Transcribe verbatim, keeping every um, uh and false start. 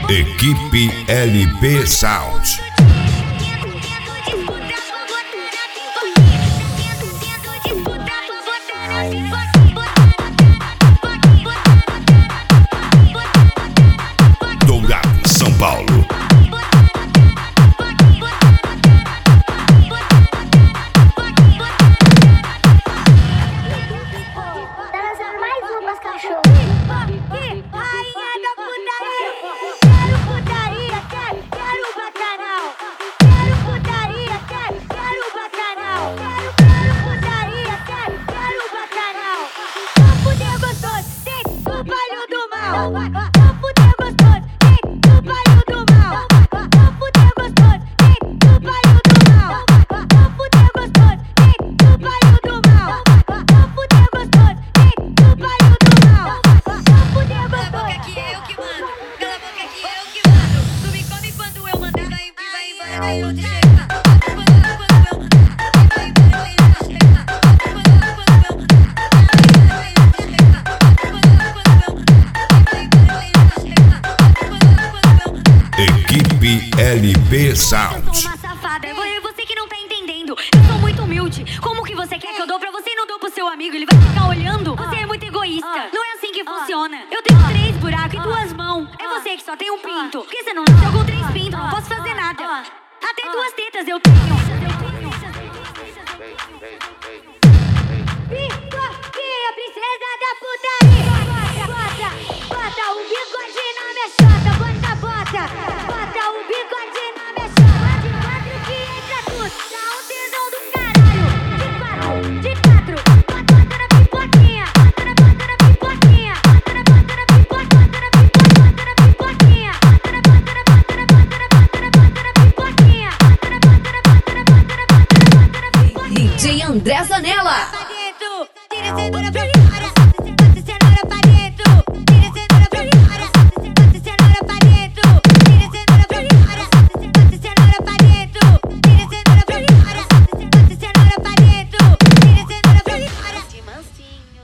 Equipe L B Sound. Dourado, São Paulo. Equipe L B Sound. Eu sou uma safada, é você que não tá entendendo. Eu sou muito humilde. Como que você quer que eu dou pra você e não dou pro seu amigo? Ele vai ficar olhando? Você é muito egoísta. Não é assim que funciona. Eu tenho três buracos e duas mãos. É você que só tem um pinto. Por que você não nasceu com três pintos? Não posso fazer nada. Até duas tetas eu tenho. Pinto aqui, a princesa da putaria. Bota, bota o bigode na minha chota. Bota, bota, bota o bigode na minha chota. De quatro que entra tudo, dá um tesão do caralho. De quatro, de quatro, bota, bota na pipoquinha. Bota na, bota na pipoquinha. Bota na, bota na pipoquinha. Bota na pipoquinha. Bota na, bota na, bota na, bota na, bota na, bota na pipoquinha. Bota na, bota na, bota na, bota na, bota na, bota na pipoquinha. D J André Zanella. Pra dentro, tira esse